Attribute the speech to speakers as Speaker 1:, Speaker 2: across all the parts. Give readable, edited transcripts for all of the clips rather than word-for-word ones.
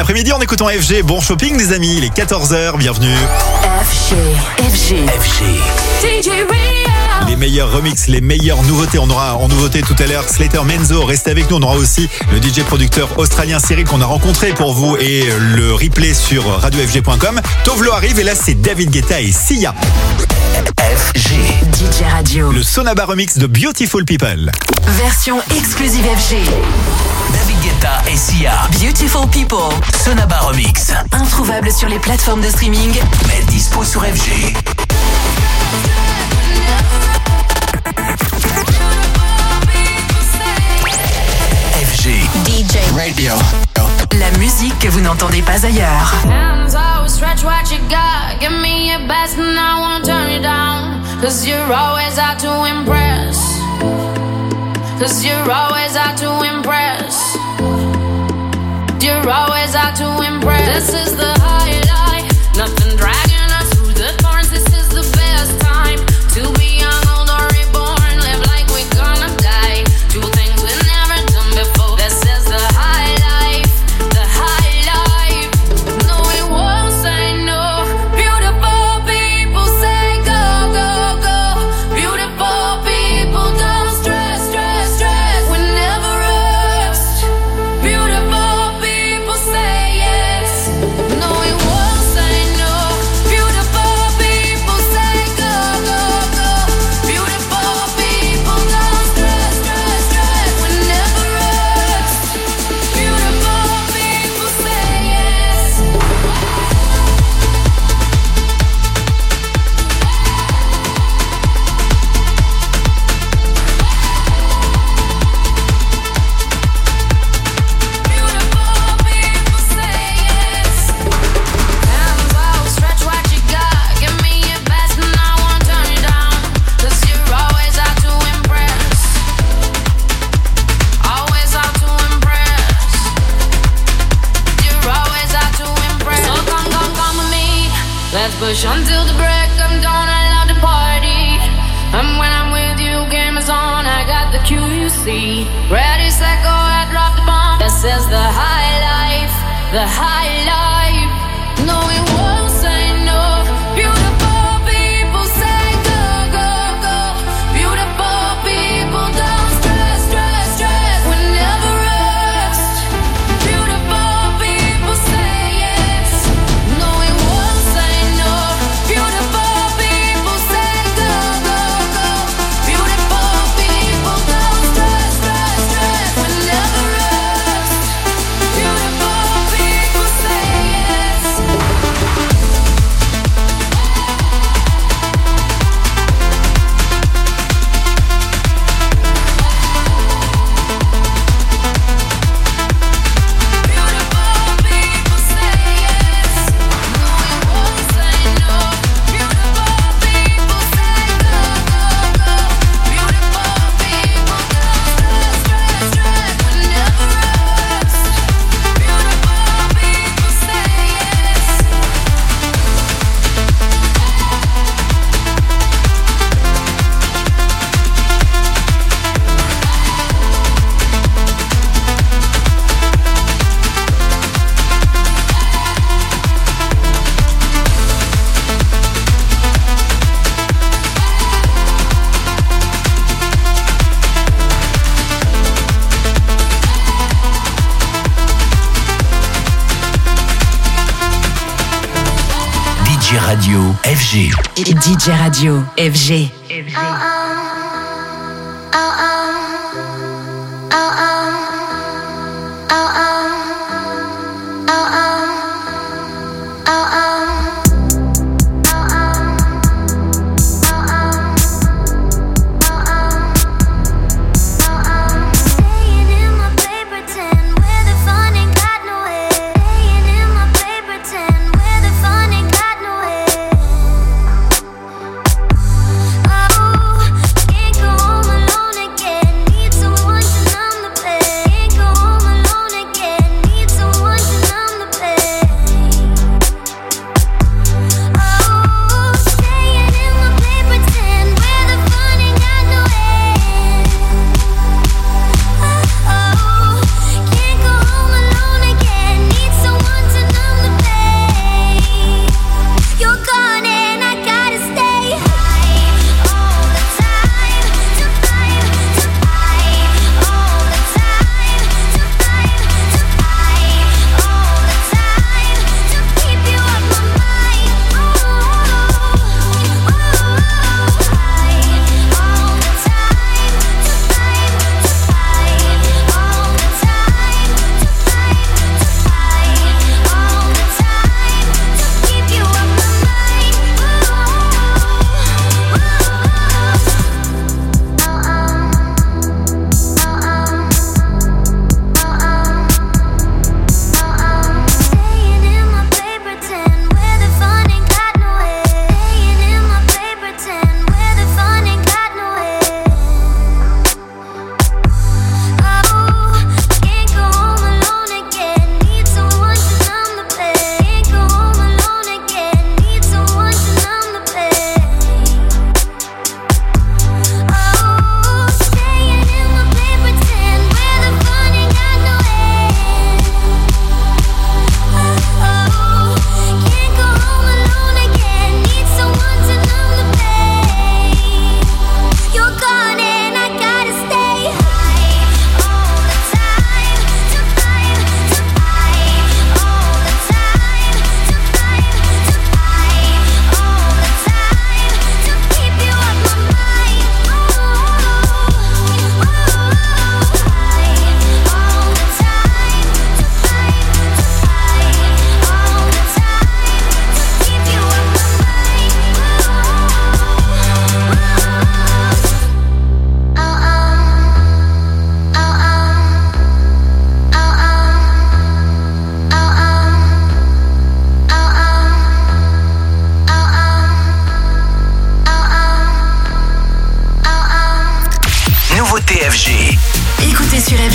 Speaker 1: après-midi en écoutant FG. Bon shopping les amis, il est 14h, bienvenue.
Speaker 2: FG. DJ Rio.
Speaker 1: Les meilleurs remixes, les meilleures nouveautés. On aura en nouveauté tout à l'heure Slater Menzo, restez avec nous. On aura aussi le DJ producteur australien Cyril qu'on a rencontré pour vous et le replay sur radiofg.com. Tovlo arrive et là c'est David Guetta et Sia.
Speaker 3: FG.
Speaker 2: DJ Radio.
Speaker 1: Le Sonaba remix de Beautiful People.
Speaker 2: Version exclusive FG.
Speaker 3: David Guetta et Sia.
Speaker 2: Beautiful People.
Speaker 3: Sonaba Remix.
Speaker 2: Introuvable sur les plateformes de streaming.
Speaker 3: Mais dispo sur FG. FG.
Speaker 2: DJ
Speaker 3: Radio.
Speaker 2: La musique que vous n'entendez pas ailleurs.
Speaker 4: Hands out, stretch what you got. Give me your best and I won't turn you down. Cause you're always out to impress. Cause you're always out to impress. You're always out to impress. This is the highlight. Nothing dragging us through the thorns. This is the best time to be young, old or reborn. Live like we're gonna die. Do things we've never done before. This is the high life. The high life. No, we won't say no. Beautiful people say go, go, go. Beautiful people don't stress, stress, stress. We never rest. Beautiful people say yes. No, we won't say no. Beautiful people say go, go, go. Beautiful people don't stress, stress, stress. We never rest. Beautiful people say yes. Beautiful people say yes. Hands out, stretch what you got. Give me your best and I won't turn you down. Cause you're always out to impress. Always out to impress. You're always out to impress. So come with me. Let's push until the break of dawn. I love to party. And when I'm with you, game is on. I got the cue, you see. Ready, set, go ahead, drop the bomb. This is the high life. The high life. No, we won't say no. Beautiful people say go, go, go. Beautiful people don't stress, stress, stress. We never rest. Beautiful people say yes. No, we won't say no. Beautiful people say go, go, go. Beautiful people don't stress, stress, stress. We never rest. Beautiful people say yes. Beautiful people say yes. No, we won't say no. Beautiful people say go, go, go. Beautiful people don't stress, stress, stress. We never rest. Beautiful people say yes.
Speaker 3: DJ Radio. FG.
Speaker 2: DJ Radio FG.
Speaker 5: Staying in my paper tent where the fun ain't got no end. Staying in my paper tent where the fun ain't got no end. Oh, can't go home alone again. Need someone to numb the pain. Can't go home alone again. Need someone to numb the pain.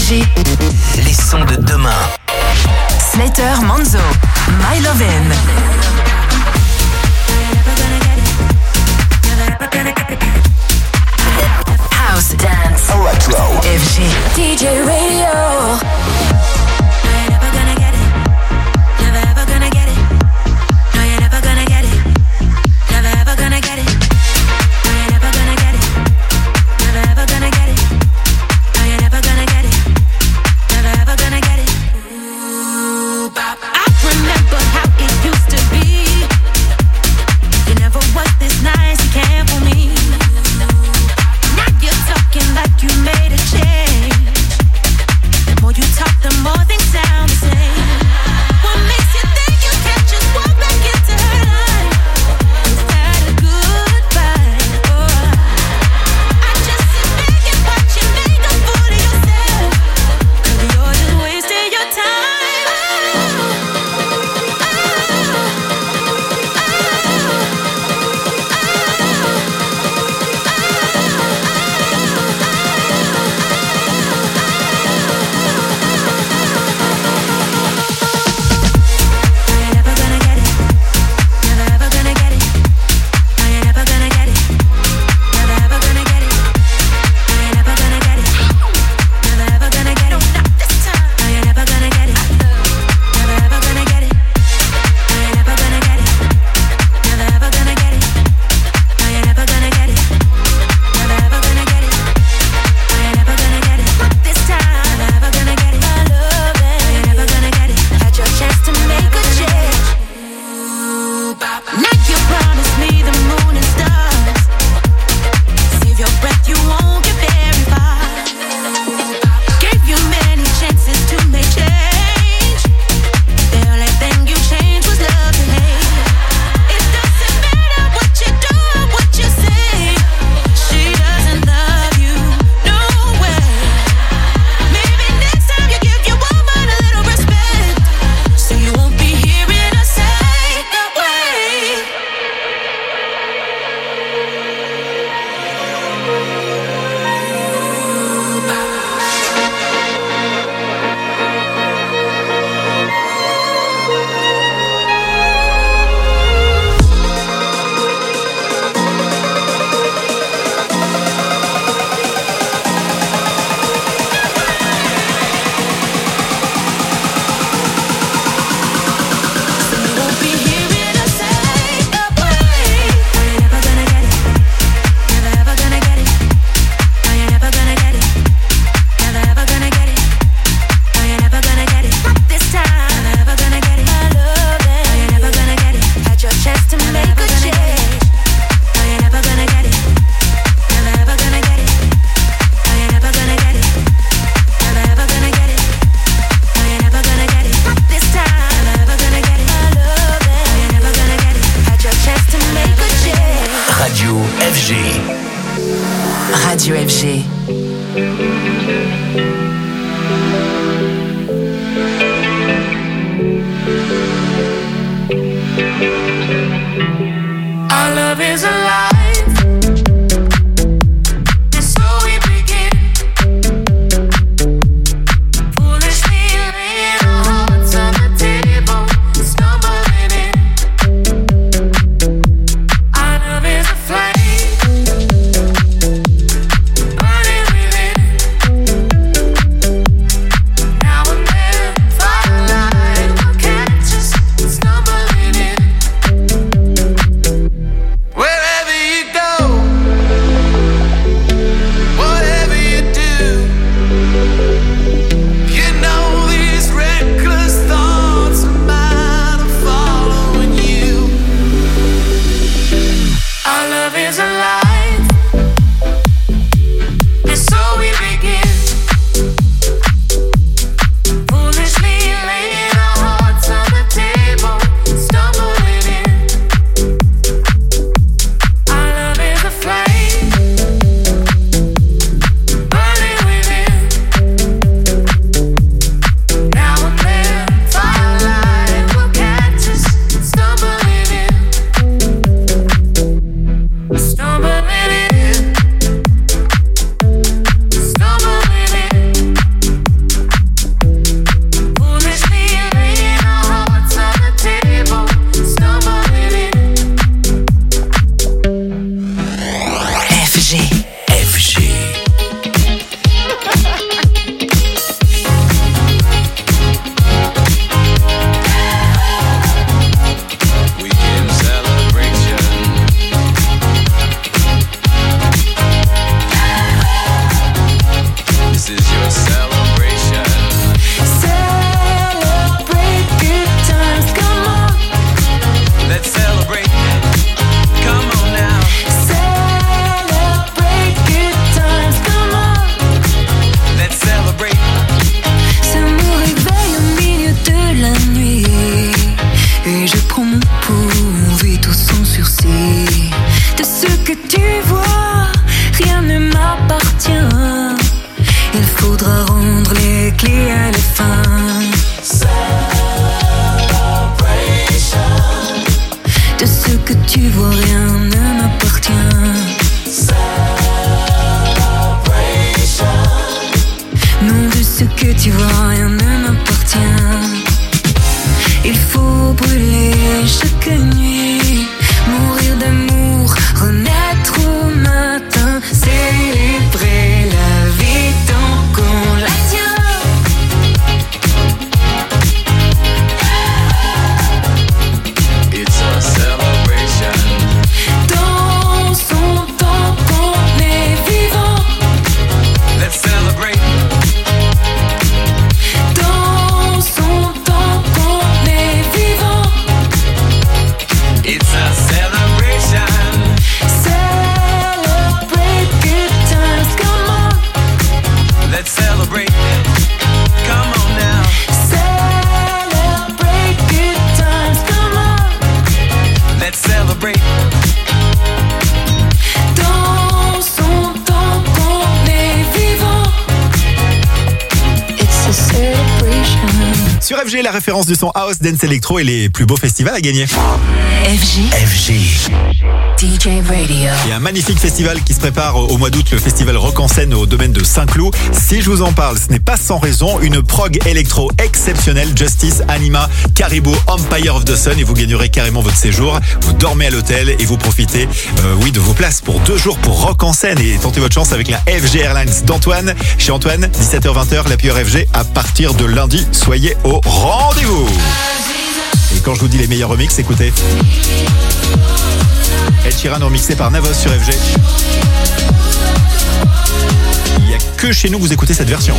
Speaker 2: FG.
Speaker 3: Les sons de demain.
Speaker 2: Slater Manzo, My Lovin'. House Dance,
Speaker 3: Retro.
Speaker 2: FG.
Speaker 6: DJ Radio.
Speaker 2: Radio FG.
Speaker 4: Our love is alive.
Speaker 7: Where
Speaker 6: éprouve et tout sans sursis. De ce que tu vois, rien ne m'appartient. Il faudra rendre les clés à la fin. Celebration. De ce que tu vois, rien ne m'appartient. Celebration. Non, de ce que tu vois, rien ne m'appartient. Il faut brûler chaque nuit, mourir d'amour, renaître au matin, célébrer la vie tant qu'on la tient.
Speaker 3: It's a celebration.
Speaker 6: Dansons tant qu'on est vivant.
Speaker 3: Let's celebrate.
Speaker 6: Dansons tant qu'on est vivant.
Speaker 3: It's a celebration.
Speaker 6: Celebrate good times, come on.
Speaker 3: Let's celebrate. Come on now.
Speaker 6: Celebrate good times, come on.
Speaker 3: Let's celebrate.
Speaker 6: Dansons tant qu'on est vivant. It's a celebration.
Speaker 1: Sur FG, la référence du son House, Dance Electro et les plus beaux festivals à gagner.
Speaker 2: FG DJ Radio.
Speaker 1: Il y a un magnifique festival qui se prépare au mois d'août, le festival Rock en scène au domaine de Saint-Cloud. Si je vous en parle, ce n'est pas sans raison. Une prog électro exceptionnelle, Justice, Anima, Caribou, Empire of the Sun, et vous gagnerez carrément votre séjour. Vous dormez à l'hôtel et vous profitez de vos places pour 2 jours pour Rock en scène, et tentez votre chance avec la FG Airlines d'Antoine. Chez Antoine, 17h-20h, la pure FG à partir de lundi. Soyez au rendez-vous. Et quand je vous dis les meilleurs remixes, écoutez. Ed Sheeran remixé par Navos sur FG. Il n'y a que chez nous que vous écoutez cette version.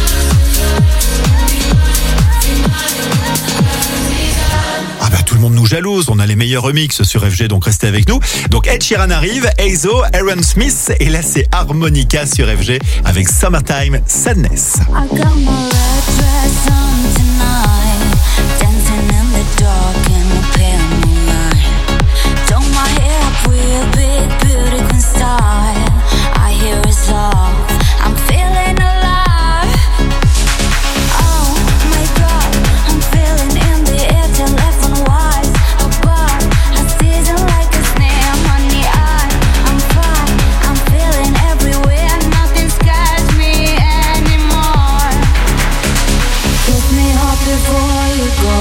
Speaker 1: Ah bah tout le monde nous jalouse, on a les meilleurs remixes sur FG, donc restez avec nous. Donc Ed Sheeran arrive, Eizo, Aaron Smith, et là c'est Harmonica sur FG avec Summertime Sadness.
Speaker 5: I got my red dress on tonight, dancing in the dark in the pale moonlight. Done my hair up with big beauty queen style. I hear it's love, I'm feeling alive. Oh my God, I'm feeling in the air till left and wise. Above, I season like a snare on the eye. I'm fine, I'm feeling everywhere, nothing scares me anymore. Kiss me hard before you go.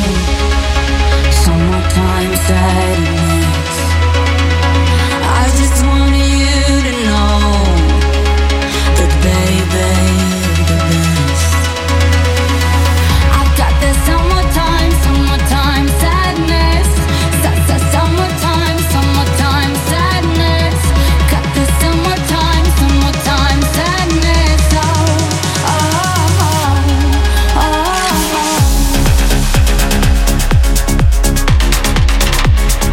Speaker 5: Summertime sadness. I just wanted you to know that baby you're the best. I've got the summertime sadness. Summertime sadness. Got the summertime sadness. Oh, oh, oh, oh, oh.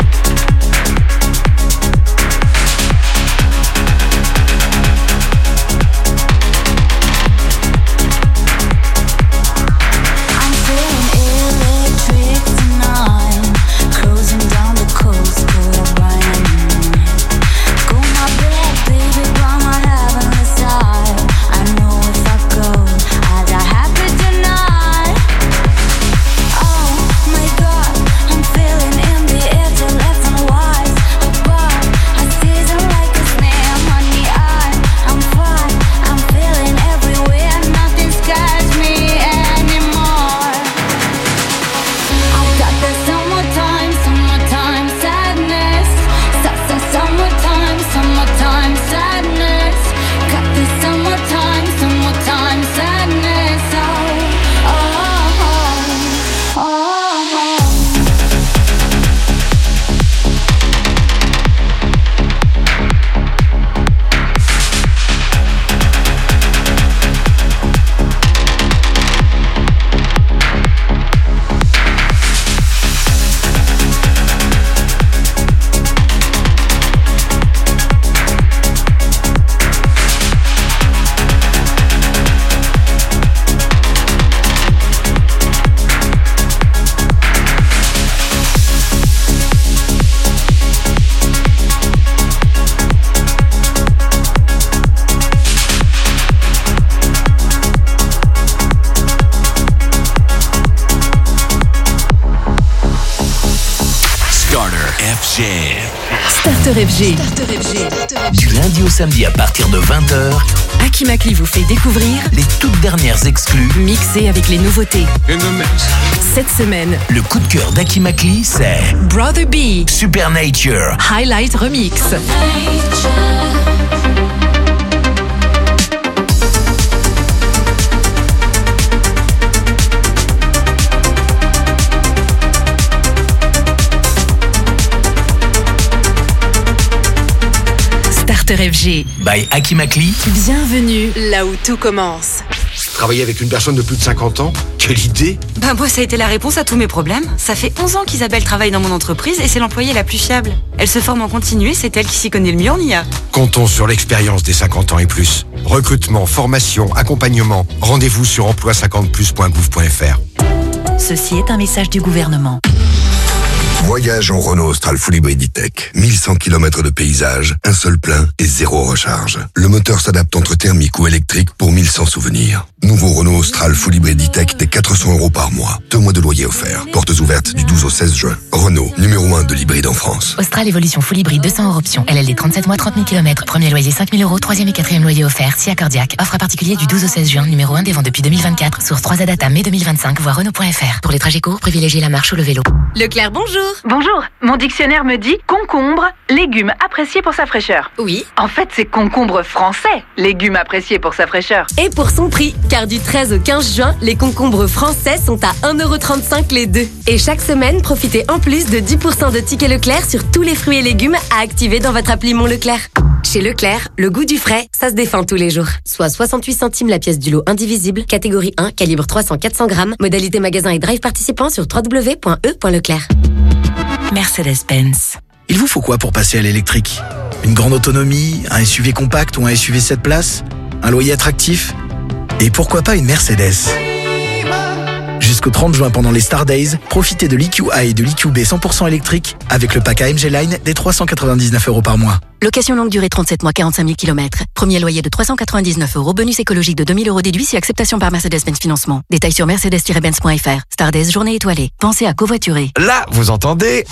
Speaker 7: FG.
Speaker 8: Starter FG.
Speaker 7: Du lundi au samedi à partir de 20h,
Speaker 8: Aki Makli vous fait découvrir
Speaker 7: les toutes dernières exclus
Speaker 8: mixées avec les nouveautés. Cette semaine,
Speaker 7: le coup de cœur d'Aki Makli, c'est
Speaker 8: Brother B,
Speaker 7: Supernature.
Speaker 8: Highlight Remix. Starter FG.
Speaker 7: By Aki Makli.
Speaker 8: Bienvenue là où tout commence.
Speaker 9: Travailler avec une personne de plus de 50 ans? Quelle idée!
Speaker 10: Moi, ça a été la réponse à tous mes problèmes. Ça fait 11 ans qu'Isabelle travaille dans mon entreprise et c'est l'employée la plus fiable. Elle se forme en continu et c'est elle qui s'y connaît le mieux en IA.
Speaker 9: Comptons sur l'expérience des 50 ans et plus. Recrutement, formation, accompagnement. Rendez-vous sur emploi50plus.gouv.fr.
Speaker 11: Ceci est un message du gouvernement.
Speaker 12: Voyage en Renault Austral Full Hybrid E-Tech. 1100 km de paysage, un seul plein et zéro recharge. Le moteur s'adapte entre thermique ou électrique pour 1100 souvenirs. Nouveau Renault Austral Full Hybrid E-Tech des 400 € par mois. 2 mois de loyer offert. Portes ouvertes du 12 au 16 juin. Renault, numéro 1 de l'hybride en France.
Speaker 13: Austral Evolution Full Hybrid 200 € option. LLD 37 mois, 30 000 km. Premier loyer 5 000 €. Troisième et quatrième loyer offert. SIA Cardiac. Offre à particulier du 12 au 16 juin. Numéro 1 des ventes depuis 2024. Source 3A Data mai 2025. Voir Renault.fr. Pour les trajets courts, privilégiez la marche ou le vélo.
Speaker 8: Leclerc, bonjour.
Speaker 14: Bonjour, mon dictionnaire me dit concombre, légume apprécié pour sa fraîcheur.
Speaker 8: Oui.
Speaker 14: En fait, c'est concombre français, légume apprécié pour sa fraîcheur.
Speaker 15: Et pour son prix, car du 13 au 15 juin, les concombres français sont à 1,35 € les deux. Et chaque semaine, profitez en plus de 10% de tickets Leclerc sur tous les fruits et légumes à activer dans votre appli Mon Leclerc. Chez Leclerc, le goût du frais, ça se défend tous les jours. Soit 68 centimes la pièce du lot indivisible, catégorie 1, calibre 300-400 grammes, modalité magasin et drive participant sur www.e.leclerc.
Speaker 11: Mercedes-Benz.
Speaker 16: Il vous faut quoi pour passer à l'électrique? Une grande autonomie, un SUV compact ou un SUV 7 places? Un loyer attractif? Et pourquoi pas une Mercedes? Jusqu'au 30 juin pendant les Star Days, profitez de l'EQA et de l'EQB 100% électrique avec le pack AMG Line des 399 € par mois.
Speaker 15: Location longue durée 37 mois, 45 000 km. Premier loyer de 399 €. Bonus écologique de 2 000 € déduit si acceptation par Mercedes-Benz Financement. Détails sur mercedes-benz.fr. Star Days, journée étoilée. Pensez à covoiturer.
Speaker 17: Là, vous entendez?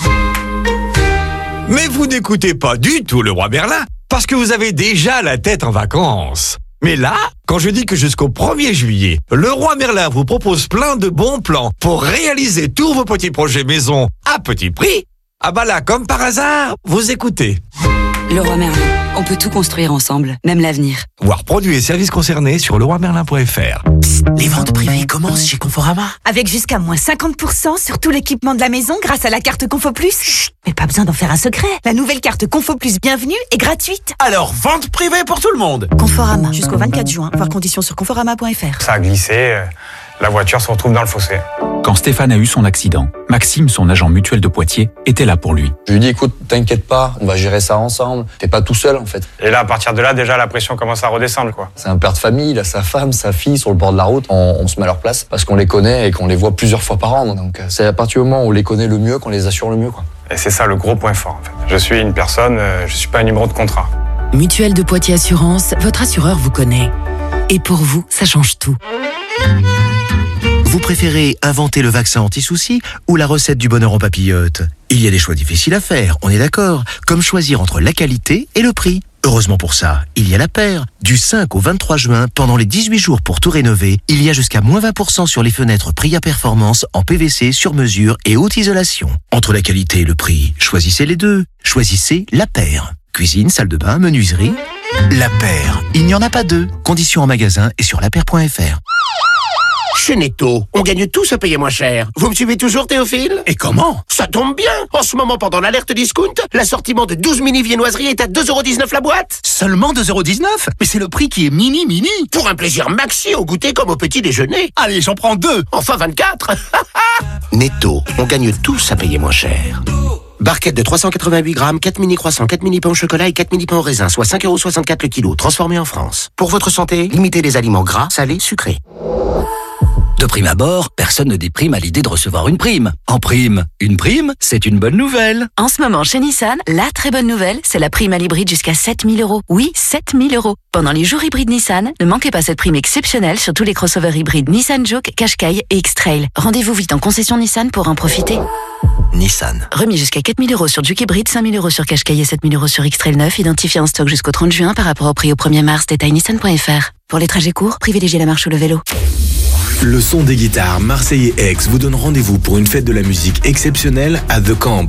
Speaker 17: Mais vous n'écoutez pas du tout le roi Merlin, parce que vous avez déjà la tête en vacances. Mais là, quand je dis que jusqu'au 1er juillet, le roi Merlin vous propose plein de bons plans pour réaliser tous vos petits projets maison à petit prix, ah bah là, comme par hasard, vous écoutez.
Speaker 10: Le roi Merlin, on peut tout construire ensemble, même l'avenir.
Speaker 17: Voir produits et services concernés sur leroimerlin.fr.
Speaker 7: Les ventes privées commencent chez Conforama.
Speaker 11: Avec jusqu'à moins 50% sur tout l'équipement de la maison grâce à la carte Confo Plus. Chut, mais pas besoin d'en faire un secret. La nouvelle carte Confo Plus Bienvenue est gratuite.
Speaker 7: Alors, vente privée pour tout le monde.
Speaker 11: Conforama, jusqu'au 24 juin. Voir conditions sur conforama.fr.
Speaker 18: Ça a glissé, la voiture se retrouve dans le fossé.
Speaker 19: Quand Stéphane a eu son accident, Maxime, son agent mutuel de Poitiers, était là pour lui.
Speaker 20: Je lui ai dit, écoute, t'inquiète pas, on va gérer ça ensemble. T'es pas tout seul, en fait.
Speaker 18: Et là, à partir de là, déjà, la pression commence à redescendre, quoi.
Speaker 20: C'est un père de famille, il a sa femme, sa fille sur le bord de la route. On se met à leur place parce qu'on les connaît et qu'on les voit plusieurs fois par an. Donc, c'est à partir du moment où on les connaît le mieux qu'on les assure le mieux, quoi.
Speaker 18: Et c'est ça le gros point fort, en fait. Je suis une personne, je suis pas un numéro de contrat.
Speaker 8: Mutuelle de Poitiers Assurance, votre assureur vous connaît. Et pour vous, ça change tout.
Speaker 21: Vous préférez inventer le vaccin anti-soucis ou la recette du bonheur en papillote? Il y a des choix difficiles à faire, on est d'accord, comme choisir entre la qualité et le prix. Heureusement pour ça, il y a la paire. Du 5 au 23 juin, pendant les 18 jours pour tout rénover, il y a jusqu'à moins 20% sur les fenêtres Priya Performance en PVC sur mesure et haute isolation. Entre la qualité et le prix, choisissez les deux. Choisissez la paire. Cuisine, salle de bain, menuiserie. La paire, il n'y en a pas deux. Conditions en magasin et sur lapaire.fr.
Speaker 22: Chez Netto, on gagne tous à payer moins cher. Vous me suivez toujours, Théophile?
Speaker 21: Et comment?
Speaker 22: Ça tombe bien. En ce moment, pendant l'alerte discount, l'assortiment de 12 mini viennoiseries est à 2,19 € la boîte.
Speaker 21: Seulement 2,19 €? Mais c'est le prix qui est mini.
Speaker 22: Pour un plaisir maxi au goûter comme au petit déjeuner.
Speaker 21: Allez, j'en prends 2.
Speaker 22: Enfin 24. Netto, on gagne tous à payer moins cher. Barquette de 388 grammes, 4 mini croissants, 4 mini pains au chocolat et 4 mini pains au raisin, soit 5,64 € le kilo, transformés en France. Pour votre santé, limitez les aliments gras, salés, sucrés.
Speaker 3: De prime abord, personne ne déprime à l'idée de recevoir une prime. En prime, une prime, c'est une bonne nouvelle.
Speaker 8: En ce moment, chez Nissan, la très bonne nouvelle, c'est la prime à l'hybride jusqu'à 7 000 €. Oui, 7 000 €. Pendant les jours hybrides Nissan, ne manquez pas cette prime exceptionnelle sur tous les crossovers hybrides Nissan Juke, Qashqai et X-Trail. Rendez-vous vite en concession Nissan pour en profiter.
Speaker 3: Nissan.
Speaker 8: Remis jusqu'à 4 000 € sur Juke hybride, 5 000 € sur Qashqai et 7 000 € sur X-Trail 9, identifié en stock jusqu'au 30 juin par rapport au prix au 1er mars. Détail nissan.fr. Pour les trajets courts, privilégiez la marche ou le vélo.
Speaker 4: Le son des guitares Marseillais X vous donne rendez-vous pour une fête de la musique exceptionnelle à The Camp.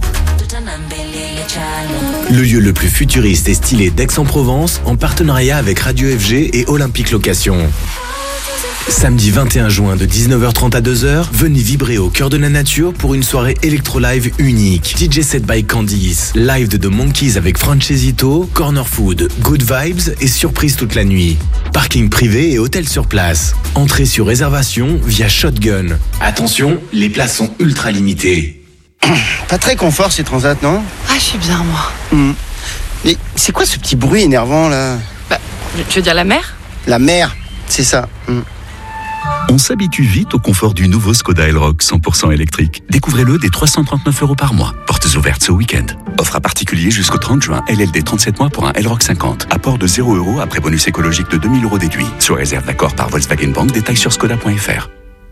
Speaker 4: Le lieu le plus futuriste et stylé d'Aix-en-Provence en partenariat avec Radio FG et Olympique Location. Samedi 21 juin de 19h30 à 2h, venez vibrer au cœur de la nature pour une soirée électro-live unique. DJ set by Candice, live de The Monkeys avec Francesito, Corner Food, Good Vibes et surprise toute la nuit. Parking privé et hôtel sur place. Entrée sur réservation via Shotgun. Attention, les places sont ultra limitées.
Speaker 23: Pas très confort ces transats, non?
Speaker 24: Ah, je suis bien, moi.
Speaker 23: Mais c'est quoi ce petit bruit énervant, là?
Speaker 24: Bah, tu veux dire la mer?
Speaker 23: La mer, c'est ça.
Speaker 25: On s'habitue vite au confort du nouveau Skoda Elroq 100% électrique. Découvrez-le dès 339 € par mois. Portes ouvertes ce week-end. Offre à particulier jusqu'au 30 juin. LLD 37 mois pour un Elroq 50. Apport de 0 € après bonus écologique de 2000 € déduit. Sous réserve d'accord par Volkswagen Bank. Détails sur skoda.fr.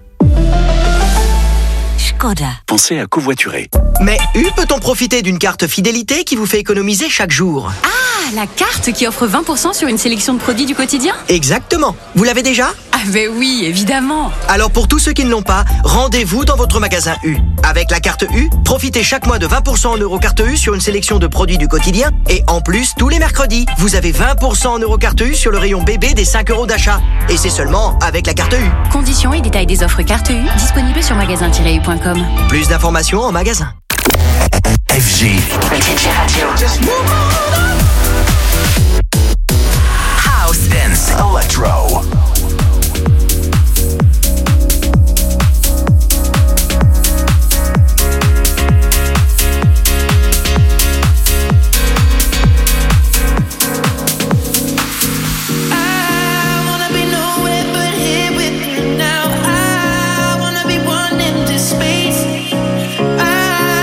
Speaker 8: Skoda.
Speaker 25: Pensez à covoiturer.
Speaker 26: Mais peut-on profiter d'une carte fidélité qui vous fait économiser chaque jour?
Speaker 27: Ah, la carte qui offre 20% sur une sélection de produits du quotidien?
Speaker 26: Exactement. Vous l'avez déjà?
Speaker 27: Ah ben oui, évidemment.
Speaker 26: Alors pour tous ceux qui ne l'ont pas, rendez-vous dans votre magasin U. Avec la carte U, profitez chaque mois de 20% en Eurocarte U sur une sélection de produits du quotidien. Et en plus, tous les mercredis, vous avez 20% en Eurocarte U sur le rayon bébé des 5 € d'achat. Et c'est seulement avec la carte U.
Speaker 27: Conditions et détails des offres carte U disponibles sur magasin-u.com.
Speaker 26: Plus d'informations en magasin.
Speaker 7: FG. House Dance Electro.
Speaker 6: Space. I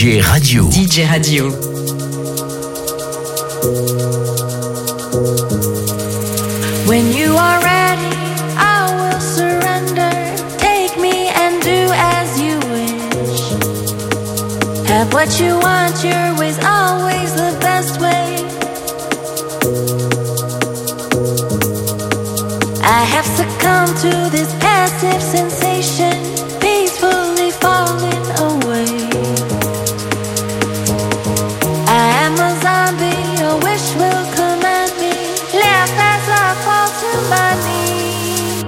Speaker 7: DJ Radio.
Speaker 1: DJ Radio.
Speaker 6: When you are ready, I will surrender. Take me and do as you wish. Have what you want, your way's always the best way. I have succumbed to this passive sensation, peacefully falling away. I am a zombie, your wish will command me. Laugh as I fall to my knees.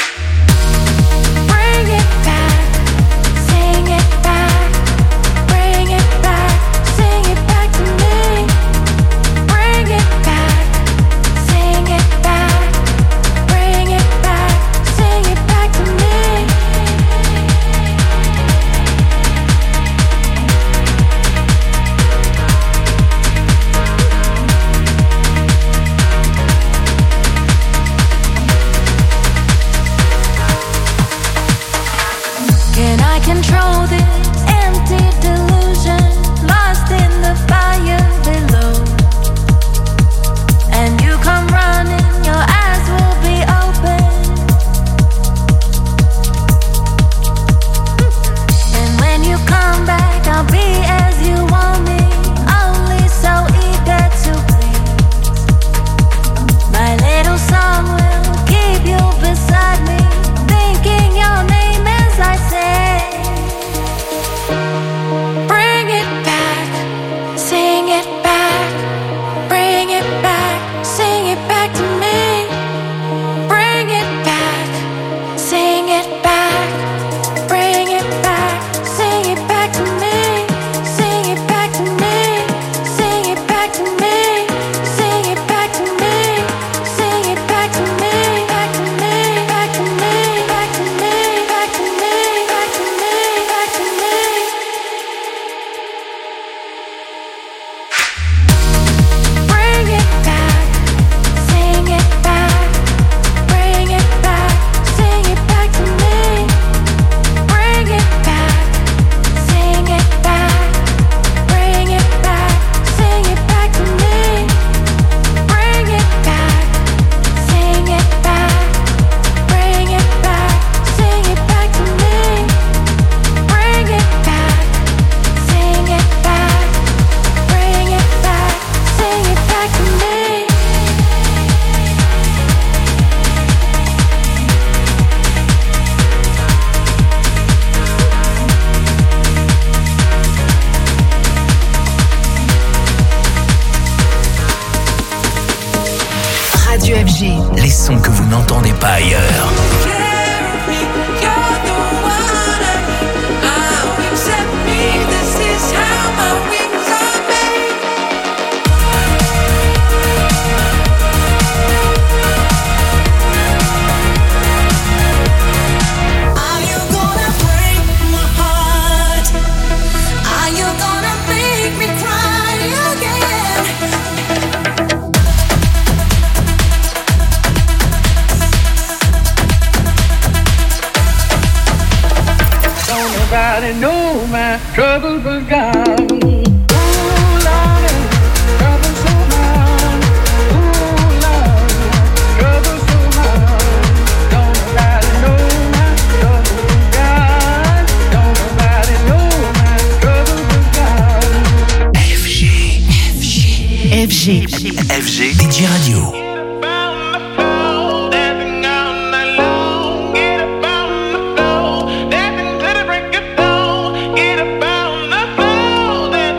Speaker 6: Bring it back, sing it back. Bring it back, sing it back to me. Bring it back, sing it back. Bring it back, sing it back to me. Can I control this empty delusion, lost in the fire below? And you come running, your eyes will be open. And when you come back, I'll be as you want me, only so eager to please. My little song will keep you beside me, thinking your name as I say. Bring it back, sing it back. Bring it back, sing it back to me. Bring it back, sing it back. Bring it back, sing it back to me. Sing it back to me. Sing it back to me. Sing it back to me. Sing it back to me. Back to me. Back to me. Back to me. Back to me. Back to me. Back to me. Bring it back, sing it back. Bring it back, sing it back to me. Bring it back, sing it back. Bring it back, sing it back to me. Bring it back, sing it back. Bring it back, sing it back to me. Bring it back, sing it back. Bring it back, sing it back to me.
Speaker 1: Radio FG.
Speaker 7: Les sons que vous n'entendez pas ailleurs.
Speaker 2: Nobody know my troubles was gone. Ooh, Lord, trouble so hard. Ooh, Lord, trouble so hard. Don't nobody know my troubles was gone. Don't nobody know my troubles was gone.
Speaker 7: FG. DJ Radio.
Speaker 2: Get up on the floor,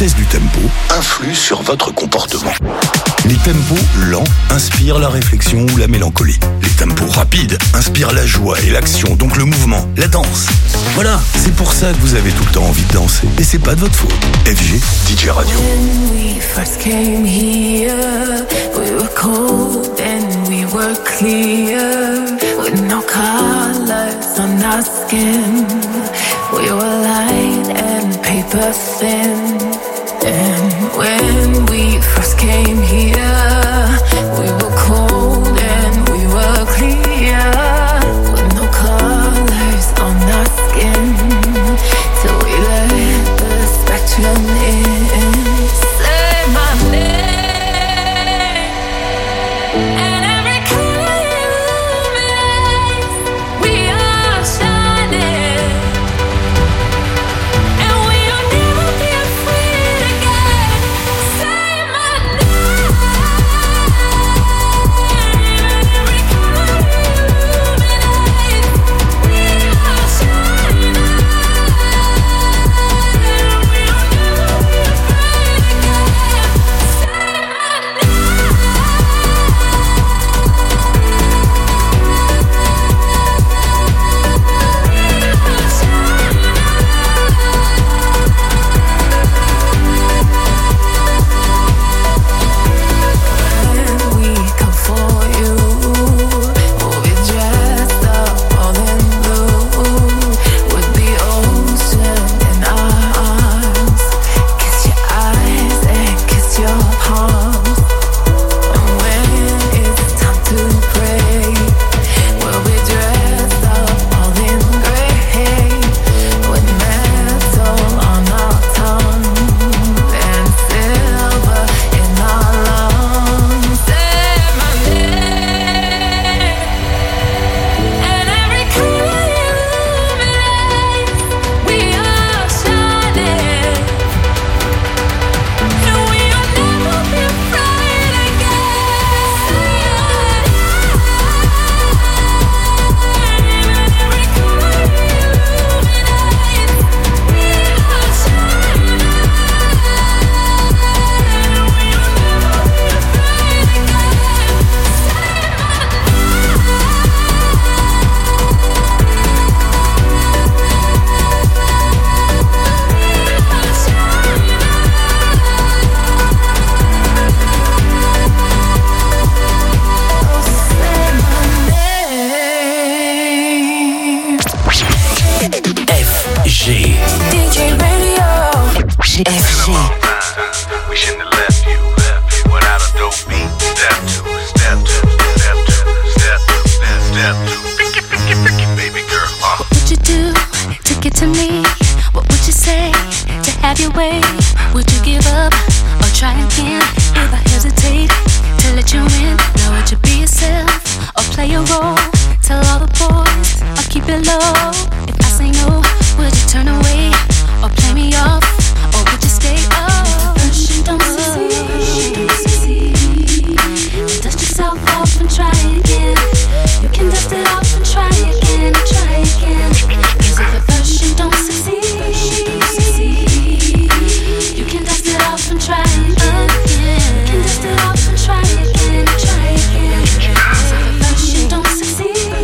Speaker 5: vitesse du tempo influe sur votre comportement. Les tempos lents inspirent la réflexion ou la mélancolie. Les tempos rapides inspirent la joie et l'action, donc le mouvement, la danse. Voilà, c'est pour ça que vous avez tout le temps envie de danser. Et c'est pas de votre faute. FG, DJ Radio.
Speaker 6: When we first came here, we were cold and we were clear, with no colors on our skin. We were light and paper thin. And when we first came here, we were cold and we were clear, with no colors on our skin, till we let the spectrum in. Say my name, and every color illuminates. We are shining, and we'll never be afraid again. Say my name, and every color illuminates. We are shining, and we'll never be afraid again. Say my When we come for you, we'll be dressed up all in blue, with the ocean in our arms. Kiss your eyes and kiss your palms. And when it's time to pray, we'll be dressed up all in gray, with metal on our tongue and silver in our lungs. Say my name, and every color illuminates. We are shining, and we'll never be afraid again. Say my name, and every color illuminates. We are shining, and we'll never be afraid
Speaker 7: FG.
Speaker 6: DJ Radio.
Speaker 8: FG.
Speaker 9: We shouldn't have left you without a dope beat. Step two, step two, step two, step two, step two. Picky, baby girl.
Speaker 6: What would you do to get to me? What would you say to have your way? Would you give up or try again? If I hesitate to let you in, now would you be yourself or play a role? Tell all the boys or keep it low. If I say no, would you turn away or play me off? Or would you stay up? First you don't succeed, then dust yourself off and try again. You can dust it off and try again, try again. 'Cause if at first you don't succeed, you can dust it off and try again. You can dust it off and try again, try again. 'Cause if at first you don't succeed,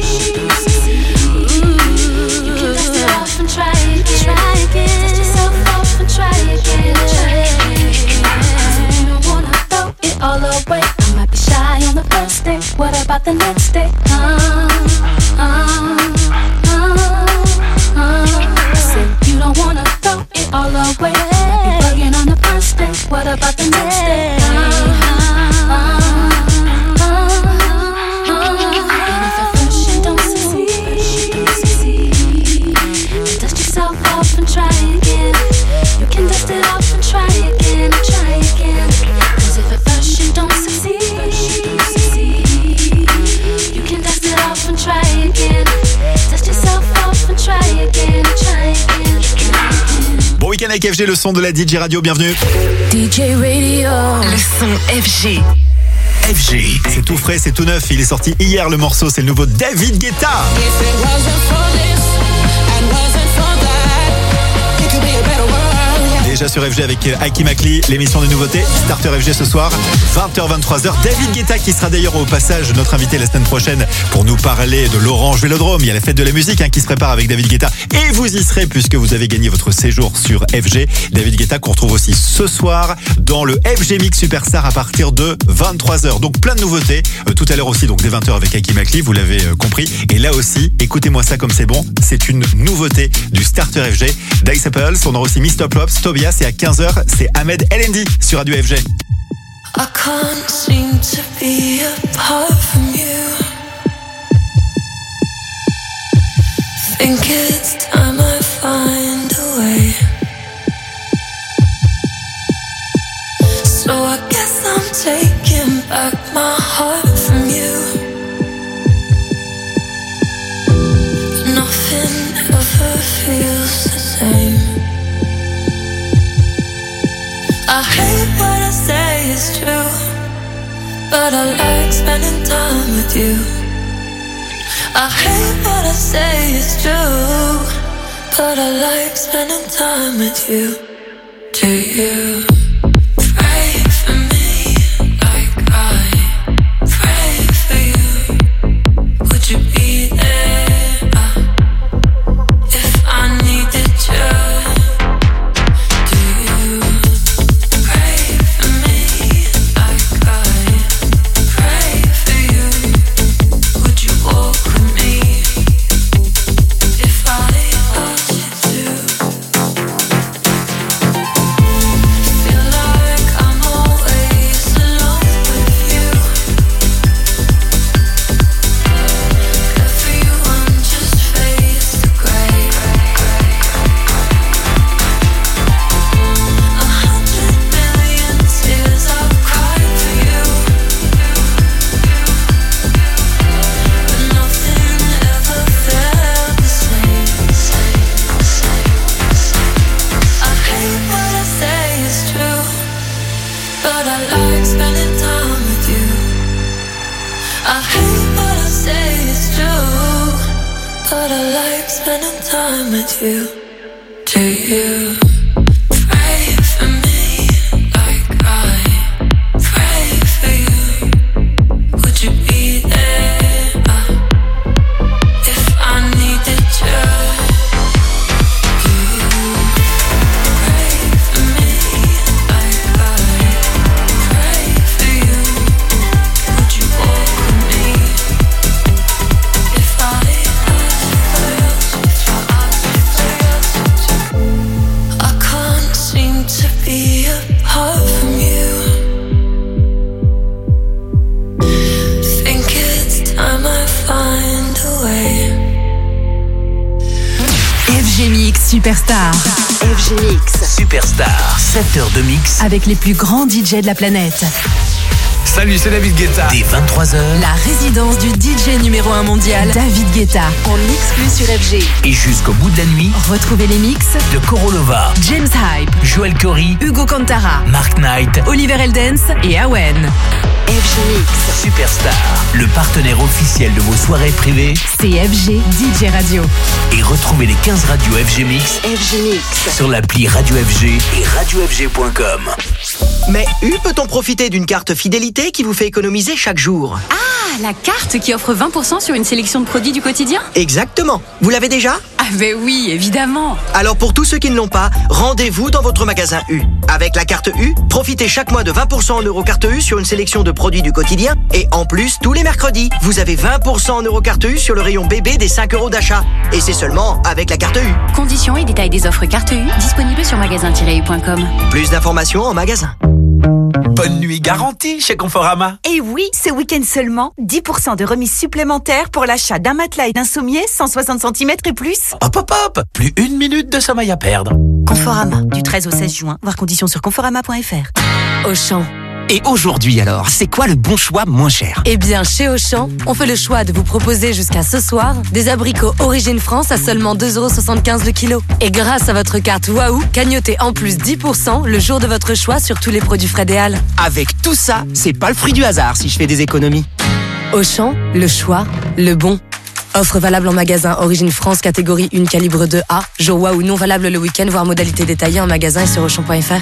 Speaker 6: you can dust it off and try again, try again. Dust yourself off and try again, try again. 'Cause if you don't wanna throw it all away, I might be shy on the first day. What about the next day? I said you don't wanna throw it all away. Might be bugging on the first day. What about the next day? And if at first you don't succeed, then dust yourself off and try again. You can dust it off and try again, try again. 'Cause if at first you don't succeed, you can dust it off and try again. Dust yourself off and try again, try again.
Speaker 12: Bon week-end avec FG, le son de la DJ Radio, bienvenue.
Speaker 6: DJ Radio.
Speaker 8: Le son FG.
Speaker 12: FG, c'est tout frais, c'est tout neuf, il est sorti hier le morceau, c'est le nouveau David Guetta. déjà sur FG avec Aki Makli, l'émission de nouveautés Starter FG ce soir, 20h-23h. David Guetta qui sera d'ailleurs au passage notre invité la semaine prochaine pour nous parler de l'Orange Vélodrome. Il y a la fête de la musique qui se prépare avec David Guetta et vous y serez puisque vous avez gagné votre séjour sur FG. David Guetta qu'on retrouve aussi ce soir dans le FG Mix Superstar à partir de 23h. Donc plein de nouveautés. Tout à l'heure aussi donc dès 20h avec Aki Makli, vous l'avez compris. Et là aussi, écoutez-moi ça comme c'est bon, c'est une nouveauté du Starter FG. Dice Apples, on aura aussi Mr. Plops, Tobias et à 15h, c'est Ahmed LND sur Radio FG.
Speaker 6: I can't seem to be apart from you. Think it's time I find a way. So I guess I'm taking back my heart from you. Nothing ever feels the same. I hate what I say is true, but I like spending time with you. I hate what I say is true, but I like spending time with you. Do you pray for me like I pray for you? Would you be there if I needed you?
Speaker 1: Superstar.
Speaker 7: FG Mix Superstar, 7 heures de mix
Speaker 1: avec les plus grands DJ de la planète.
Speaker 7: Salut, c'est David Guetta. Dès 23h,
Speaker 1: la résidence du DJ numéro 1 mondial, David Guetta, en exclu sur FG.
Speaker 7: Et jusqu'au bout de la nuit,
Speaker 1: retrouvez les mix
Speaker 7: de Korolova,
Speaker 1: James Hype,
Speaker 7: Joel Corey,
Speaker 1: Hugo Cantara,
Speaker 7: Mark Knight,
Speaker 1: Oliver Eldens et Awen.
Speaker 7: FG Mix Superstar, le partenaire officiel de vos soirées privées,
Speaker 1: c'est FG DJ Radio.
Speaker 7: Et retrouvez les 15 radios FG Mix sur l'appli Radio FG et radiofg.com.
Speaker 26: Mais peut-on profiter d'une carte fidélité qui vous fait économiser chaque jour?
Speaker 27: Ah, la carte qui offre 20% sur une sélection de produits du quotidien?
Speaker 26: Exactement. Vous l'avez déjà?
Speaker 27: Ah ben oui, évidemment.
Speaker 26: Alors pour tous ceux qui ne l'ont pas, rendez-vous dans votre magasin U. Avec la carte U, profitez chaque mois de 20% en euros carte U sur une sélection de produits du quotidien. Et en plus, tous les mercredis, vous avez 20% en euros carte U sur le rayon bébé des 5 € d'achat. Et c'est seulement avec la carte U.
Speaker 27: Conditions et détails des offres carte U disponibles sur magasin-u.com.
Speaker 26: Plus d'informations en magasin.
Speaker 7: Bonne nuit garantie chez Conforama.
Speaker 10: Et oui, ce week-end seulement, 10% de remise supplémentaire pour l'achat d'un matelas et d'un sommier 160 cm et plus.
Speaker 7: Hop, plus 1 minute de sommeil à perdre.
Speaker 10: Conforama, du 13 au 16 juin, voir conditions sur conforama.fr.
Speaker 27: Auchan.
Speaker 11: Et aujourd'hui alors, c'est quoi le bon choix moins cher?
Speaker 13: Eh bien, chez Auchan, on fait le choix de vous proposer jusqu'à ce soir des abricots Origine France à seulement 2,75 € le kilo. Et grâce à votre carte Waouh, cagnotez en plus 10% le jour de votre choix sur tous les produits frais des Halles.
Speaker 11: Avec tout ça, c'est pas le fruit du hasard si je fais des économies.
Speaker 13: Auchan, le choix, le bon. Offre valable en magasin Origine France catégorie 1 calibre 2A. Jour ou non valable le week-end, voire modalité détaillée en magasin et sur Auchan.fr.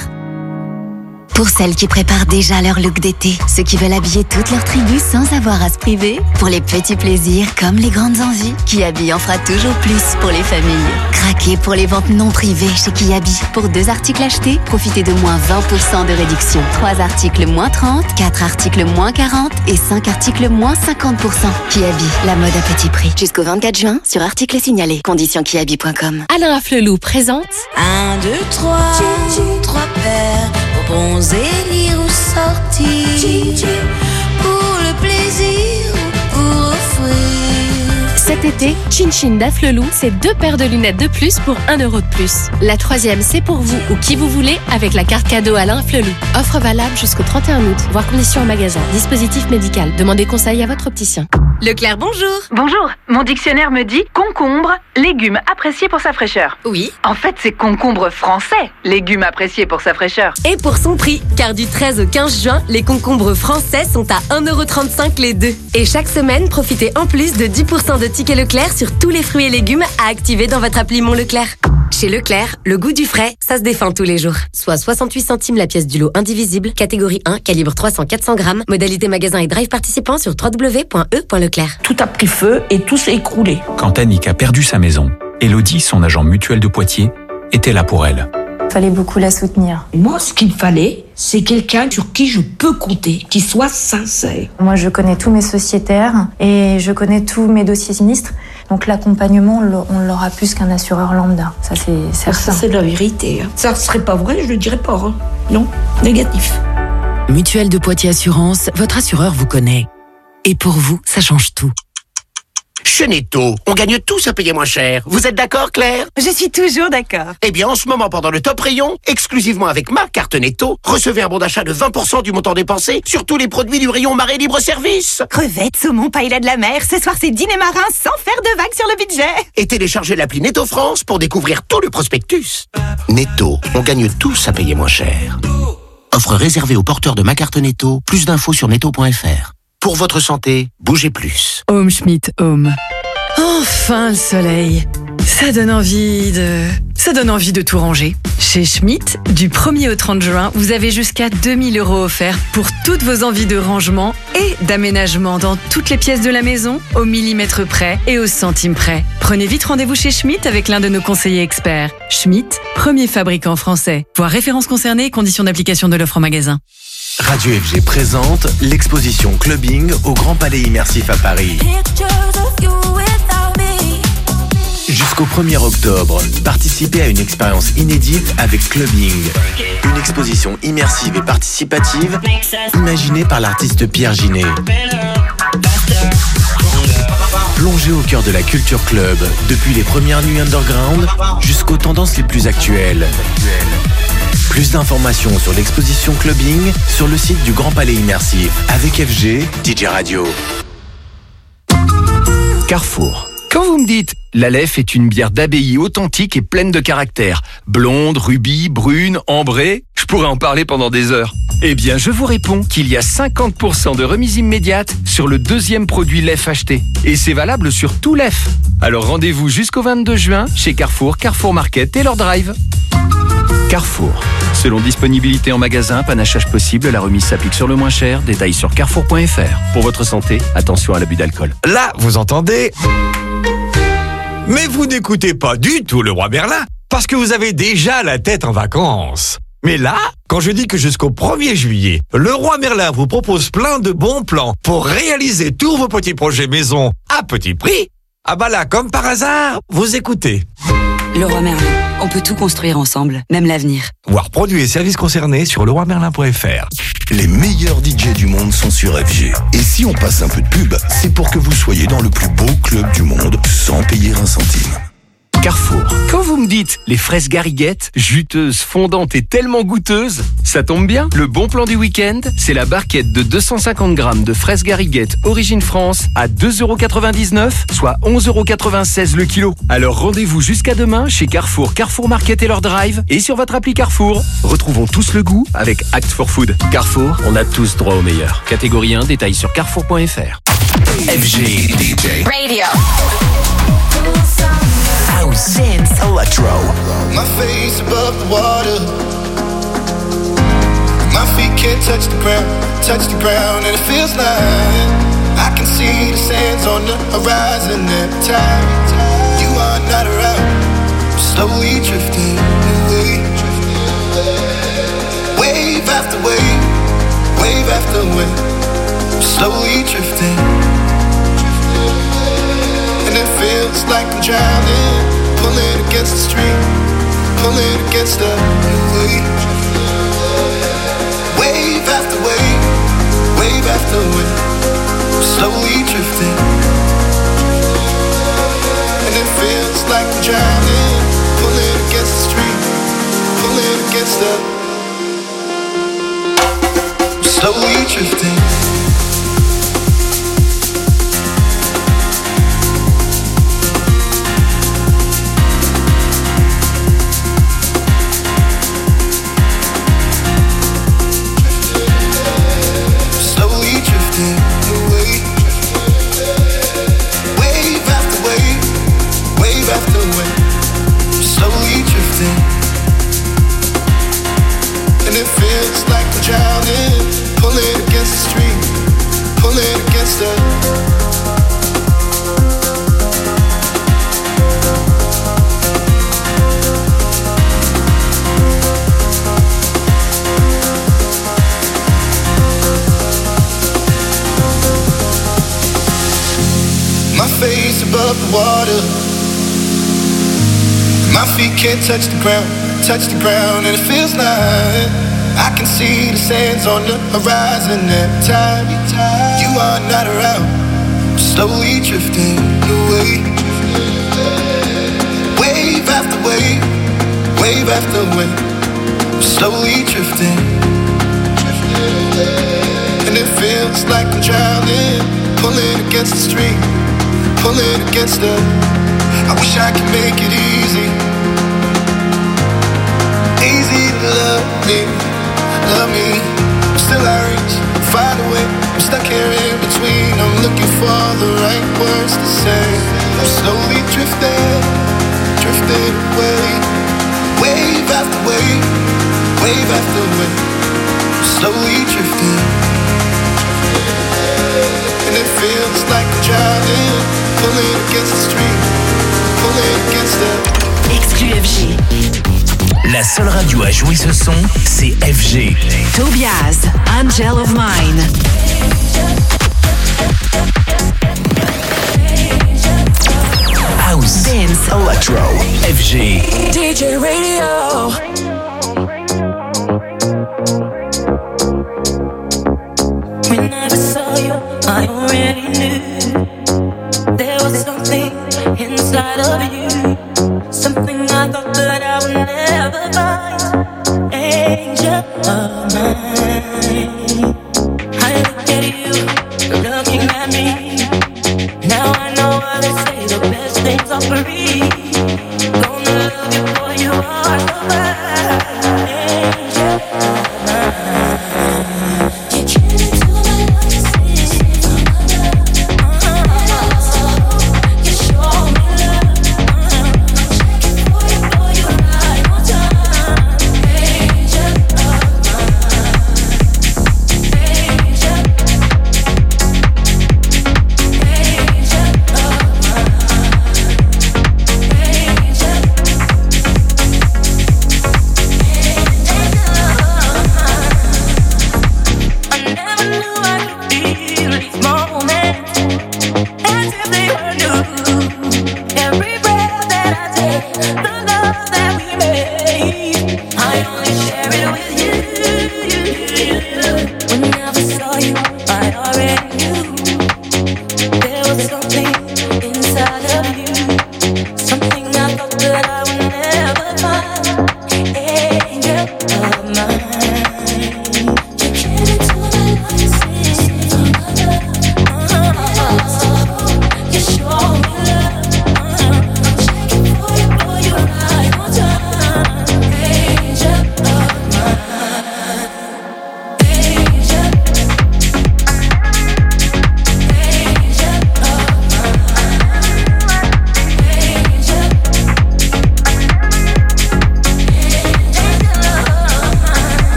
Speaker 27: Pour celles qui préparent déjà leur look d'été, ceux qui veulent habiller toute leur tribu sans avoir à se priver, pour les petits plaisirs comme les grandes envies, Kiabi en fera toujours plus pour les familles. Craquez pour les ventes non privées chez Kiabi. Pour 2 articles achetés, profitez de moins 20% de réduction. 3 articles moins 30, 4 articles moins 40 et 5 articles moins 50%. Kiabi, la mode à petit prix. Jusqu'au 24 juin sur articles signalés. Conditions kiabi.com.
Speaker 14: Alain Afflelou présente
Speaker 6: 1, 2, 3, 3 paires, bons élire ou sortir, pour le plaisir ou pour offrir.
Speaker 14: cet été, Chin Chin d'Afflelou, c'est 2 paires de lunettes de plus pour 1 euro de plus. La 3e, c'est pour vous ou qui vous voulez avec la carte cadeau Alain Afflelou. Offre valable jusqu'au 31 août. Voir conditions en magasin. Dispositif médical. Demandez conseil à votre opticien.
Speaker 15: Leclerc, bonjour.
Speaker 16: Bonjour. Mon dictionnaire me dit concombre, légume apprécié pour sa fraîcheur.
Speaker 15: Oui.
Speaker 16: En fait, c'est concombre français, légume apprécié pour sa fraîcheur.
Speaker 13: Et pour son prix, car du 13 au 15 juin, les concombres français sont à 1,35€ les deux. Et chaque semaine, profitez en plus de 10% de tickets Leclerc sur tous les fruits et légumes à activer dans votre appli Mon Leclerc. Chez Leclerc, le goût du frais, ça se défend tous les jours. Soit 68 centimes la pièce du lot indivisible, catégorie 1, calibre 300-400 grammes, modalité magasin et drive participant sur www.e.leclerc.
Speaker 17: Tout a pris feu et tout s'est écroulé.
Speaker 18: Quand Annick a perdu sa maison, Elodie, son agent mutuel de Poitiers, était là pour elle.
Speaker 19: Il fallait beaucoup la soutenir.
Speaker 17: Moi, ce qu'il me fallait, c'est quelqu'un sur qui je peux compter, qui soit sincère.
Speaker 19: Moi, je connais tous mes sociétaires et je connais tous mes dossiers sinistres. Donc l'accompagnement, on l'aura plus qu'un assureur lambda. Ça, c'est certain.
Speaker 17: Ça, c'est la vérité. Ça ne serait pas vrai, je le dirais pas. Non, négatif.
Speaker 20: Mutuelle de Poitiers Assurance, votre assureur vous connaît. Et pour vous, ça change tout.
Speaker 22: Chez Netto, on gagne tous à payer moins cher. Vous êtes d'accord, Claire?
Speaker 10: Je suis toujours d'accord.
Speaker 22: Eh bien, en ce moment, pendant le Top Rayon, exclusivement avec ma carte Netto, recevez un bon d'achat de 20% du montant dépensé sur tous les produits du rayon Marée Libre Service.
Speaker 10: Crevettes, saumon, paella de la mer, ce soir c'est dîner marin sans faire de vagues sur le budget.
Speaker 22: Et téléchargez l'appli Netto France pour découvrir tout le prospectus. Netto, on gagne tous à payer moins cher. Offre réservée aux porteurs de ma carte Netto. Plus d'infos sur netto.fr. Pour votre santé, bougez plus.
Speaker 20: Home Schmidt Home. Enfin le soleil. Ça donne envie de tout ranger. Chez Schmidt, du 1er au 30 juin, vous avez jusqu'à 2 000 € offerts pour toutes vos envies de rangement et d'aménagement dans toutes les pièces de la maison, au millimètre près et au centime près. Prenez vite rendez-vous chez Schmidt avec l'un de nos conseillers experts. Schmidt, premier fabricant français. Voir références concernées et conditions d'application de l'offre en magasin.
Speaker 4: Radio FG présente l'exposition Clubbing au Grand Palais Immersif à Paris. Jusqu'au 1er octobre, participez à une expérience inédite avec Clubbing. Une exposition immersive et participative imaginée par l'artiste Pierre Ginet. Plongez au cœur de la culture club, depuis les premières nuits underground jusqu'aux tendances les plus actuelles. Plus d'informations sur l'exposition Clubbing sur le site du Grand Palais Immersif avec FG, DJ Radio.
Speaker 28: Carrefour. Quand vous me dites « La Leffe est une bière d'abbaye authentique et pleine de caractère, blonde, rubis, brune, ambrée », je pourrais en parler pendant des heures. Eh bien, je vous réponds qu'il y a 50% de remise immédiate sur le 2e produit Leffe acheté. Et c'est valable sur tout Leffe. Alors rendez-vous jusqu'au 22 juin chez Carrefour, Carrefour Market et leur drive. Carrefour. Selon disponibilité en magasin, panachage possible, la remise s'applique sur le moins cher. Détails sur carrefour.fr. Pour votre santé, attention à l'abus d'alcool.
Speaker 29: Là, vous entendez? Mais vous n'écoutez pas du tout le roi Merlin, parce que vous avez déjà la tête en vacances. Mais là, quand je dis que jusqu'au 1er juillet, le roi Merlin vous propose plein de bons plans pour réaliser tous vos petits projets maison à petit prix, ah bah là, comme par hasard, vous écoutez.
Speaker 30: Le roi Merlin, on peut tout construire ensemble, même l'avenir.
Speaker 29: Voir produits et services concernés sur leroimerlin.fr.
Speaker 5: Les meilleurs DJ du monde sont sur FG. Et si on passe un peu de pub, c'est pour que vous soyez dans le plus beau club du monde sans payer un centime.
Speaker 28: Carrefour. Quand vous me dites les fraises Gariguette, juteuses, fondantes et tellement goûteuses, ça tombe bien. Le bon plan du week-end, c'est la barquette de 250 grammes de fraises Gariguette Origine France à 2,99 €, soit 11,96 € le kilo. Alors rendez-vous jusqu'à demain chez Carrefour, Carrefour Market et leur drive et sur votre appli Carrefour. Retrouvons tous le goût avec Act for Food. Carrefour, on a tous droit au meilleur. Catégorie 1, détails sur carrefour.fr.
Speaker 7: FG DJ
Speaker 1: Radio.
Speaker 7: House
Speaker 1: Dance.
Speaker 7: Electro.
Speaker 2: My face above the water. My feet can't touch the ground, and it feels like I can see the sands on the horizon every time you are not around. I'm slowly drifting away. Wave after wave, wave after wave. I'm slowly drifting, and it feels like I'm drowning, pulling against the stream, pulling against the wave. Wave after wave, wave after wave, slowly drifting, and it feels like I'm drowning, pulling against the stream, pulling against the, slowly drifting. Face above the water. My feet can't touch the ground, and it feels like I can see the sands on the horizon every time you are not around. I'm slowly drifting away. Wave after wave, wave after wave. I'm slowly drifting, and it feels like I'm drowning, pulling against the stream, pulling against the, I wish I could make it easy. Easy to love me. I'm still out of reach, find a way. I'm stuck here in between. I'm looking for the right words to say. I'm slowly drifting, drifting away. Wave after wave, wave after wave. I'm slowly drifting, and it feels like I'm drowning, pulling against the stream, pulling against the.
Speaker 1: Exclu FG.
Speaker 7: La seule radio à jouer ce son, c'est FG.
Speaker 1: Tobias, Angel of Mine.
Speaker 7: House,
Speaker 1: Dance,
Speaker 7: Electro, FG.
Speaker 1: DJ Radio.
Speaker 6: When I saw you, I already knew there was something inside of you, something I thought that I would never find. Angel of mine, I look at you, you're looking at me. Now I know why they say the best things are free. Gonna love you, boy, you are so fine. Angel of mine.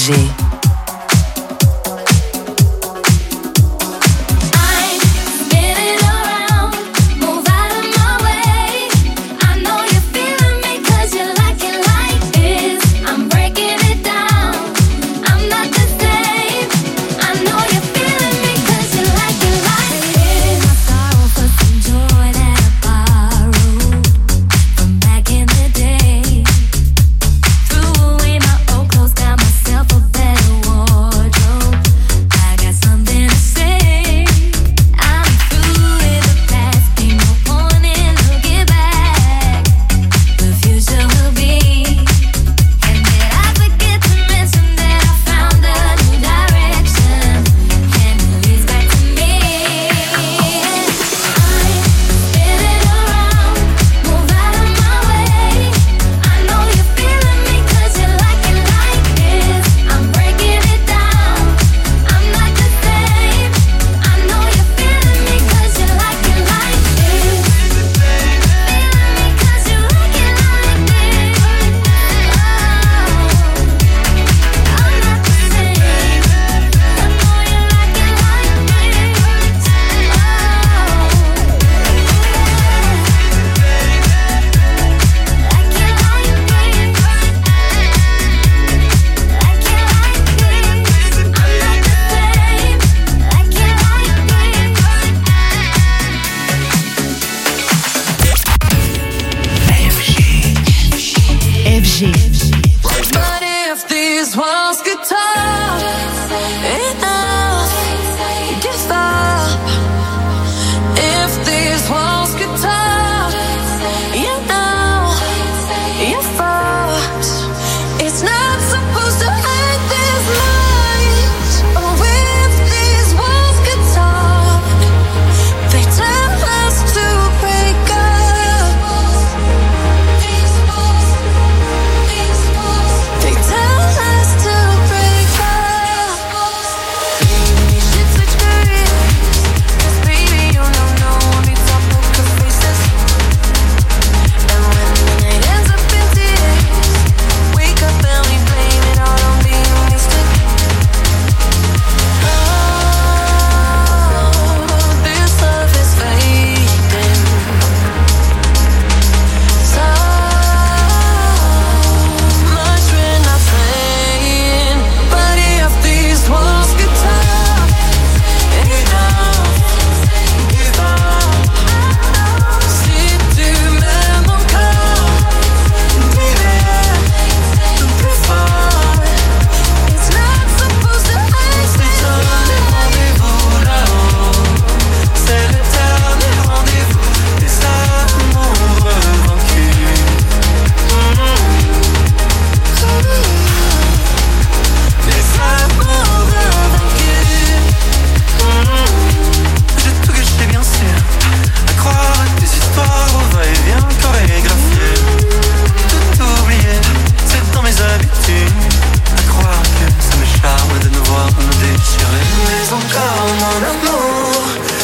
Speaker 7: FG.